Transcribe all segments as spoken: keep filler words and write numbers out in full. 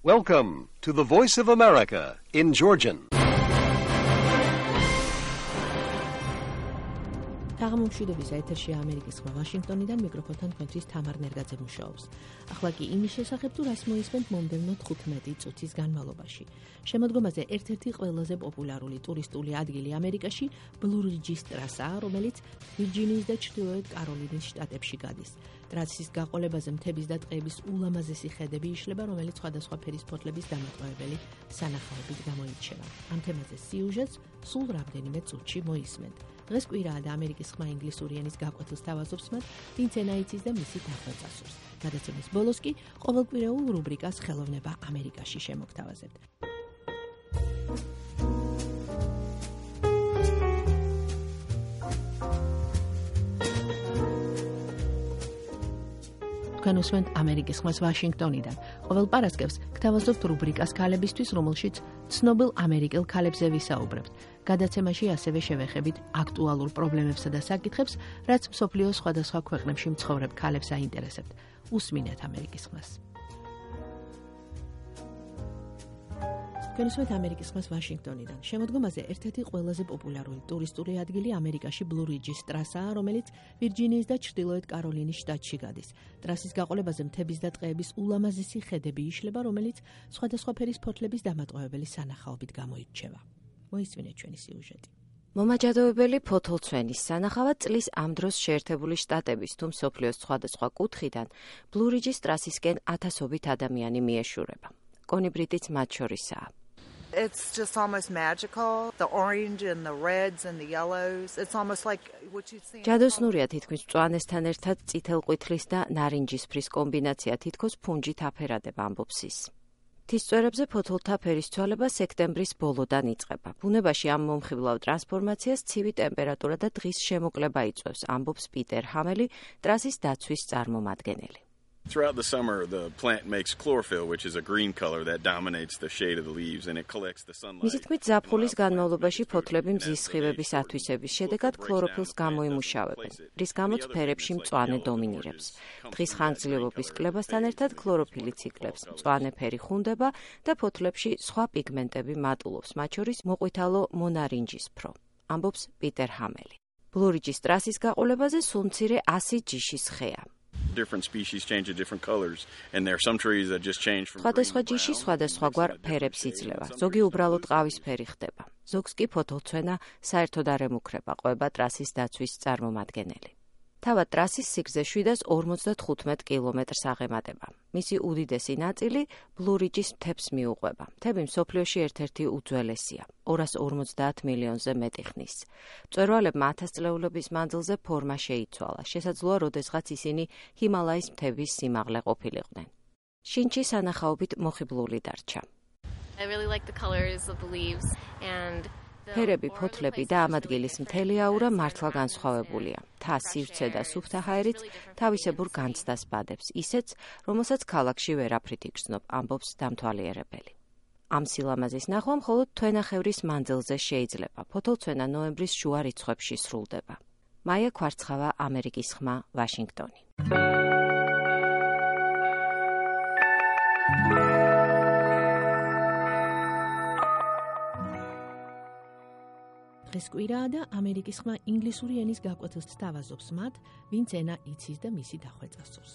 Welcome to the Voice of America in Georgian. თაღამომშვიდობის ეთერშია ამერიკის ხმა ვაშინგტონიდან მიკროფონთან თქვენთვის თამარ ნერგაძე მუშაობს. ახლა კი იმის შესახებ თუ რას მოისმენთ მომდევნო თხუთმეტი წუთის განმავლობაში. შემოდგომაზე ერთ-ერთი ყველაზე პოპულარული ტურისტული ადგილი ამერიკაში ბლუ რიჯის ტრასაა, რომელიც ვირჯინიის და ჩრდილოეთ კაროლინის შტატებში გადის. ტრასის გაყოლებაზე მთების და ტყეების ულამაზესი ხედები იშლება, რომელიც სხვადასხვა ფერის ფოთლების დამატებებელი სანახაობით გამოირჩევა. ამ თემაზე სიუჟეტს სულ რამდენიმე წუთში მოისმენთ. დღეს კვირაა და ამერიკის ხმა ინგლისური ენის გაკვეთილს თავაზობს მათ ვინცენა იცის და მისი დახვეწასობს. გადაცემის ბოლოს კი ყოველკვირეულ რუბრიკას ხელოვნება ამერიკაში შემოგთავაზებთ. თქვენ უსმენთ ამერიკის ხმას ვაშინგტონიდან. ყოველ პარასკევს გთავაზობთ რუბრიკას ქალებისთვის, რომელშიც ცნობილ ამერიკელ ქალებზე ვისაუბრებთ. გადაცემაში ასევე შევეხებით აქტუალურ პრობლემებსა და საკითხებს, რაც მსოფლიოს სხვადასხვა ქვეყნებში მცხოვრებ ქალებს აინტერესებთ. უსმინეთ ამერიკის ხმას. თქვენ უსმენთ ამერიკის ხმას ვაშინგტონიდან. შემოდგომაზე ერთ-ერთი ყველაზე პოპულარული ტურისტული ადგილი ამერიკაში ბლუ რიჯის ტრასაა, რომელიც ვირჯინიის და ჩრდილოეთ კაროლინის შტატში გადის. ტრასის გაყოლებაზე მთების და ტყეების ულამაზესი ხედები იშლება, რომელიც სხვადასხვა ფერის ფოთლების დამატყუებელი სანახაობით გამოირჩევა. მოისმინეთ ჩვენი სიუჟეტი. მომაჯადოებელი ფოთოლცვენის სანახავად წლის ამ დროს შეერთებული შტატების თუ მსოფლიოს სხვადასხვა კუთხიდან ბლუ რიჯის ტრასისკენ ათასობით ადამიანი მიეშურება. კონი ბრიტიც მათ შორისაა. It's just almost magical. The orange and the reds and the yellows. It's almost like what you see. ჯადოსნურია თითქმის მწვანესთან ერთად წითელ-ყვითლის და ნარინჯისფრის კომბინაცია თითქოს ფუნჯით აფერადება ამბობს ის. თისწვერებზე ფოთოლთა ფერის ცვალება სექტემბრის ბოლოდან იწყება. ბუნებაში ამ მომხიბლავ ტრანსფორმაციას ცივი ტემპერატურა და დღის შემოკლება იწვევს, ამბობს პიტერ ჰამელი, ტრასის დაცვის წარმომადგენელი. Throughout the summer, the plant makes chlorophyll, which is a green color that dominates the shade of the leaves, and it collects the sunlight. მისი თქმით, ზაფხულის განმავლობაში ფოთლები მზის სხივების ათვისების შედეგად ქლოროფილს გამოიმუშავებენ, რის გამოც ფერებში მწვანე დომინირებს. დღის ხანგრძლივობის კლებასთან ერთად ქლოროფილიც იკლებს, მწვანე ფერი ხუნდება და ფოთლებში სხვა პიგმენტები მატულობს, მათ შორის მოყვითალო მონარინჯისფრო, ამბობს პიტერ ჰამელი. ბლუ რიჯის ტრასის გაყოლებაზე სულ მცირე ასი ჯიშის ხეა. Different species change to different colors, and there are some trees that just change from სხვადასხვა ჯიში სხვადასხვაგვარ ფერებს იძლევა. ზოგი უბრალოდ ყავისფერი ხდება. ზოგს კი ფოთოლცვენა საერთოდ არ ემუქრება, ყვება ტრასის დაცვის წარმომადგენელი. თავად ტრასის სიგრძე შვიდას ორმოცდათხუთმეტ კილომეტრს აღემატება. მისი უდიდესი ნაწილი ბლუ რიჯის მთებს მიუყვება. მთები მსოფლიოში ერთ-ერთი უძველესია, ორას ორმოცდაათ მილიონზე მეტი ხნის. მწვერვალებმა ათასწლეულების მანძილზე ფორმა შეიცვალა. შესაძლოა, როდესღაც ისინი ჰიმალაის მთების სიმაღლე ყოფილიყვნენ. შინჩი სანახაობით მოხიბლული დარჩა. I really like the colors of the leaves and ფერები, ფოთლები და ამ ადგილის მთელი აურა მართლა განსხვავებულია. მთა, სივრცე და სუფთა ჰაერიც თავისებურ განცდას ბადებს, ისეც, რომელსაც ქალაქში ვერაფრით იგრძნობ, ამბობს დამთვალიერებელი. ამ სილამაზის ნახვა მხოლოდ თვენახევრის მანძილზე შეიძლება. ფოთოლცვენა ნოემბრის შუა რიცხვებში სრულდება. მაია ქვარცხავა, ამერიკის ხმა, ვაშინგტონი. დღეს კვირაა და ამერიკის ხმა ინგლისური ენის გაკვეთილს თავაზობს მათ, ვინც ენა იცის და მისი დახვეწასობს.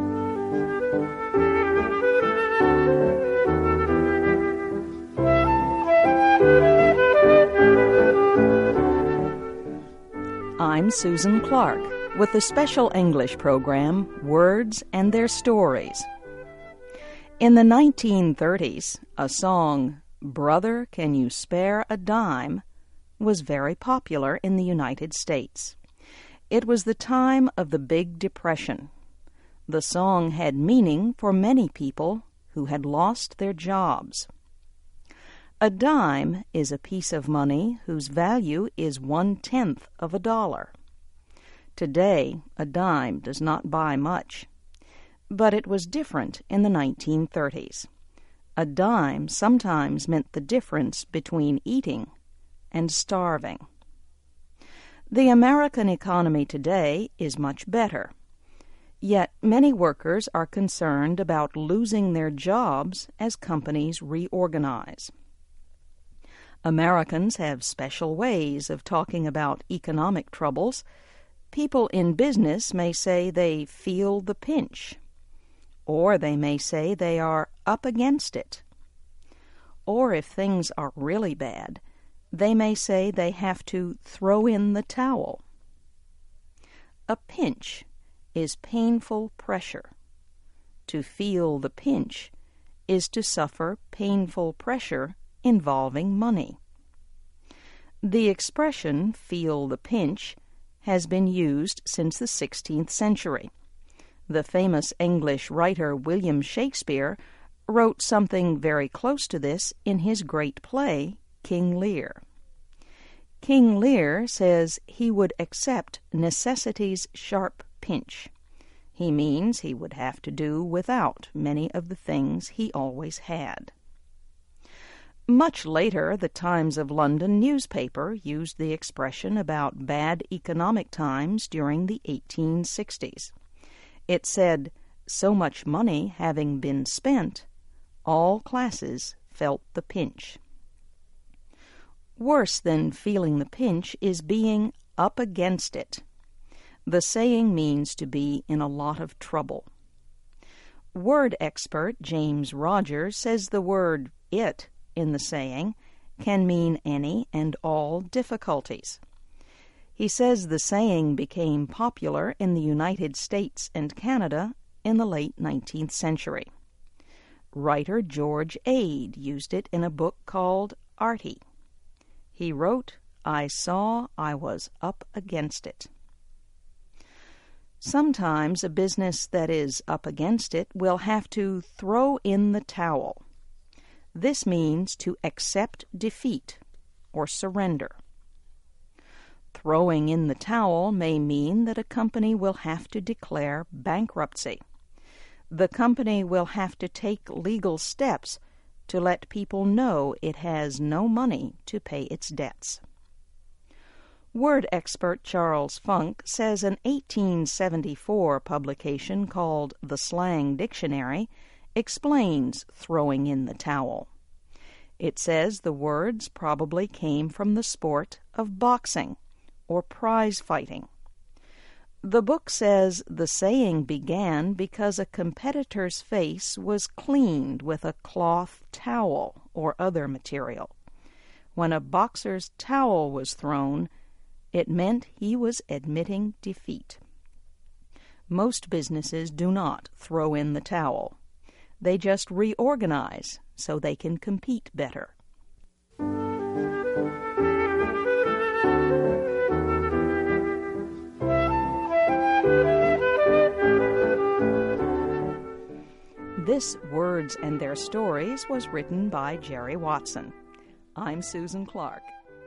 I'm Susan Clark with the special English program, Words and Their Stories. In the nineteen thirties, a song, Brother, Can You Spare a Dime?, was very popular in the United States. It was the time of the Big Depression. The song had meaning for many people who had lost their jobs. A dime is a piece of money whose value is one-tenth of a dollar. Today, a dime does not buy much. But it was different in the nineteen thirties. A dime sometimes meant the difference between eating and starving. The American economy today is much better. Yet many workers are concerned about losing their jobs as companies reorganize. Americans have special ways of talking about economic troubles. People in business may say they feel the pinch, or they may say they are up against it. Or if things are really bad, they may say they have to throw in the towel. A pinch is painful pressure. To feel the pinch is to suffer painful pressure involving money. The expression "feel the pinch" has been used since the sixteenth century. The famous English writer William Shakespeare wrote something very close to this in his great play, King Lear. King Lear says he would accept necessity's sharp pinch. He means he would have to do without many of the things he always had. Much later, the Times of London newspaper used the expression about bad economic times during the eighteen sixties. It said, "So much money having been spent, all classes felt the pinch." Worse than feeling the pinch is being up against it. The saying means to be in a lot of trouble. Word expert James Rogers says the word "it" in the saying can mean any and all difficulties. He says the saying became popular in the United States and Canada in the late nineteenth century. Writer George Ade used it in a book called Artie. He wrote, "I saw I was up against it." Sometimes a business that is up against it will have to throw in the towel. This means to accept defeat or surrender. Throwing in the towel may mean that a company will have to declare bankruptcy. The company will have to take legal steps to let people know it has no money to pay its debts. Word expert Charles Funk says an eighteen seventy-four publication called The Slang Dictionary explains throwing in the towel. It says the words probably came from the sport of boxing or prize fighting. The book says the saying began because a competitor's face was cleaned with a cloth towel or other material. When a boxer's towel was thrown, it meant he was admitting defeat. Most businesses do not throw in the towel. They just reorganize so they can compete better. This Words and Their Stories was written by Jerry Watson. I'm Susan Clark.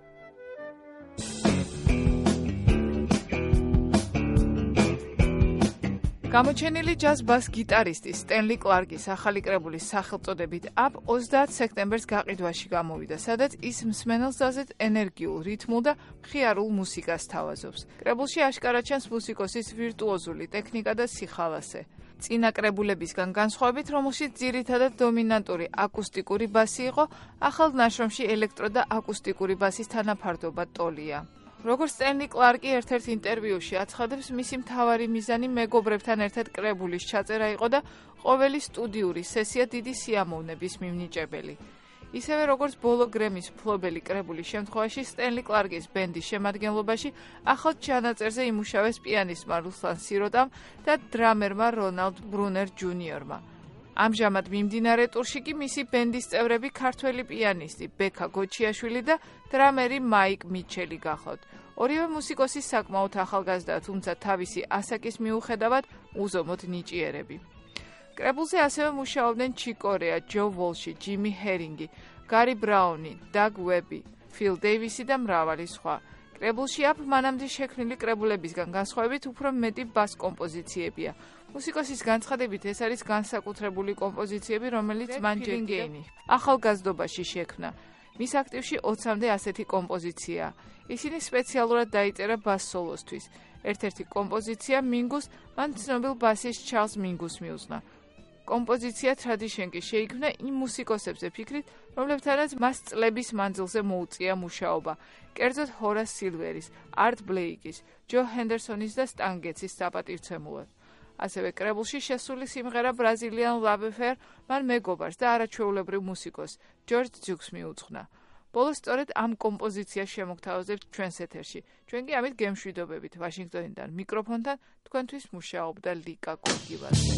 გამოჩენილი ჯაზ ბას გიტარისტი სტენლი კლარკის ახალი კრებულის სახელწოდებით Up ოცდაათ სექტემბერს გაყიდვაში გამოვიდა, სადაც ის მსმენელს ზაზეთ ენერგიულ, რითმულ და მხიარულ მუსიკას თავაზობს. კრებულში აშკარად ჩანს მუსიკოსის ვირტუოზული ტექნიკა და სიხალასე. წინა კრებულებისგან განსხვავებით, რომელშიც ძირითადად დომინანტური აკუსტიკური ბასი იყო, ახალ ნაშრომში ელექტრო და აკუსტიკური ბასის თანაფარდობა ტოლია. როგორც სტენლი კლარკი ერთ-ერთ ინტერვიუში აცხადებს, მისი მთავარი მიზანი მეგობრებთან ერთად კრებულის ჩაწერა იყო და ყოველი სტუდიური სესია დიდი სიამოვნების მიმნიჭებელი. ისევე როგორც ბოლო გრემის მფლობელი კრებულის შემთხვევაში, სტენლი კლარკის ბენდის შემადგენლობაში ახალ ჩანაწერზე იმუშავეს პიანისტმა რუსლან სიროტამ და დრამერმა რონალდ ბრუნერ ჯუნიორმა. ამჟამად მიმდინარე ტურში კი მისი ბენდის წევრები ქართველი პიანისტი ბექა გოჩიაშვილი და დრამერი მაიკ მიჩელი გახლავთ. ორივე მუსიკოსი საკმაოდ ახალგაზრდა, თუმცა თავისი ასაკის მიუხედავად უზომოდ ნიჭიერები. კრებულზე ასევე მუშაობდნენ ჩიკ კორეა, ჯო ვოლში, ჯიმი ჰერინგი, გარი ბრაუნი, დაგ ვები, ფილ დეივისი და მრავალი სხვა. კრებულში Up მანამდე შექმნილი კრებულებისგან განსხვავებით უფრო მეტი ბას კომპოზიციებია. მუსიკოსის განცხადებით ეს არის განსაკუთრებული კომპოზიციები, რომელიც მან ჯეკინი ახალგაზრდობაში შექმნა. მის აქტივში ოცამდე ასეთი კომპოზიციაა. ისინი სპეციალურად დაიწერა ბას სოლოსთვის. ერთ-ერთი კომპოზიცია მინგუს მან ცნობილ ბასისტ ჩარლზ მინგუს მიუძღვნა. კომპოზიცია ტრადიშენკი შეიქმნა იმ მუსიკოსებზე ფიქრით, რომლებთანაც მას წლების მანძილზე მოუწია მუშაობა, კერძოდ ჰორას სილვერის, არტ ბლეიკის, ჯო ჰენდერსონის და სტან გეტსის საპატივცემულოდ. ასევე კრებულში შესული სიმღერა ბრაზილიან Love Affair მან მეგობარს და არაჩვეულებრივ მუსიკოს ჯორჯ ძიუქს მიუძღვნა. ბოლოს სწორედ ამ კომპოზიციას შემოგთავაზებთ ჩვენს ეთერში. ჩვენ კი ამით გემშვიდობებით ვაშინგტონიდან მიკროფონთან თქვენთვის მუშაობდა ლიკა კურგილაძე.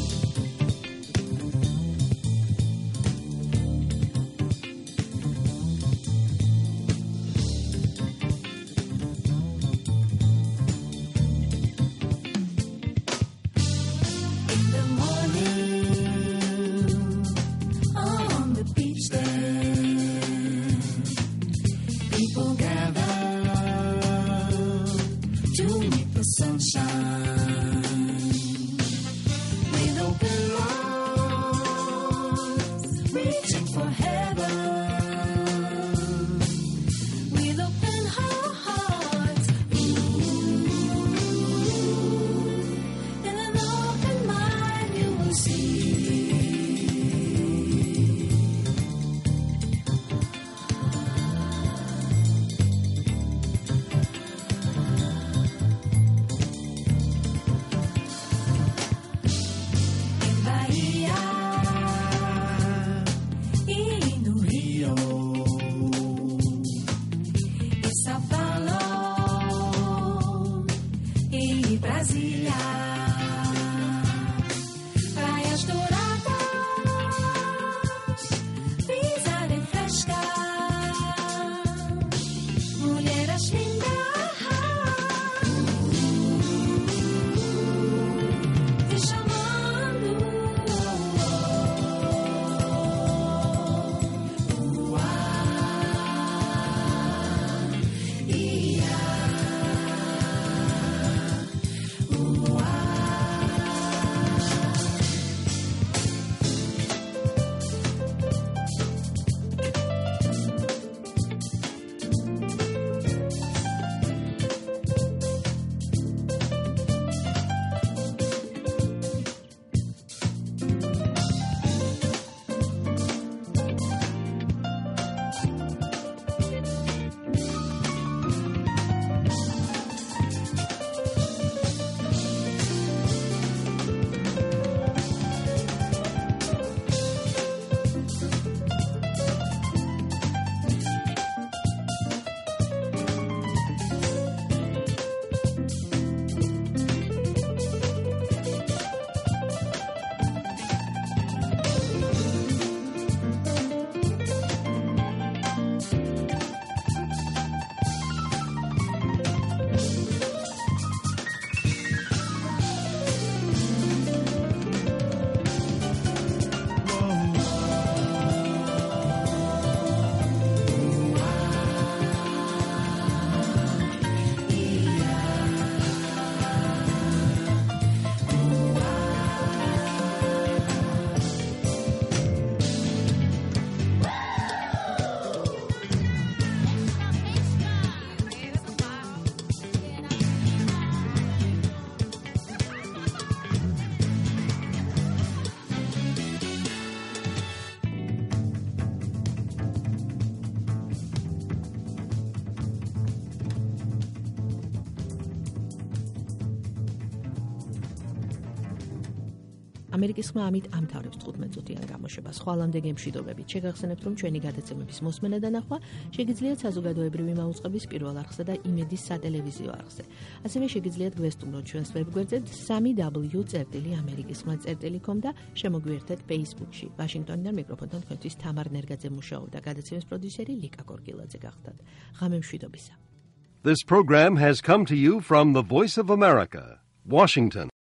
ამერიკის ხმა ამით ამთავრებს თხუთმეტ წუთიან გამოშვებას. ხვალამდე გემშვიდობებით. შეგახსენებთ, რომ ჩვენი გადაცემების მოსმენა და ნახვა შეგიძლიათ საზოგადოებრივი მაუწყების პირველ არხსა და იმედის სატელევიზიო არხზე. ასევე შეგიძლიათ გვესტუმროთ ჩვენს ვებგვერდზე სამი დაბლიუ წერტილი ამერიკის ხმა წერტილი com და შემოგვიერთეთ Facebook-ში. ვაშინგტონიდან მიკროფონთან თქვენთვის თამარ ნერგაძე მუშაობდა. გადაცემის პროდიუსერი ლიკა კორგილაძე გახდათ. ღამე მშვიდობისა. This program has come to you from the Voice of America, Washington.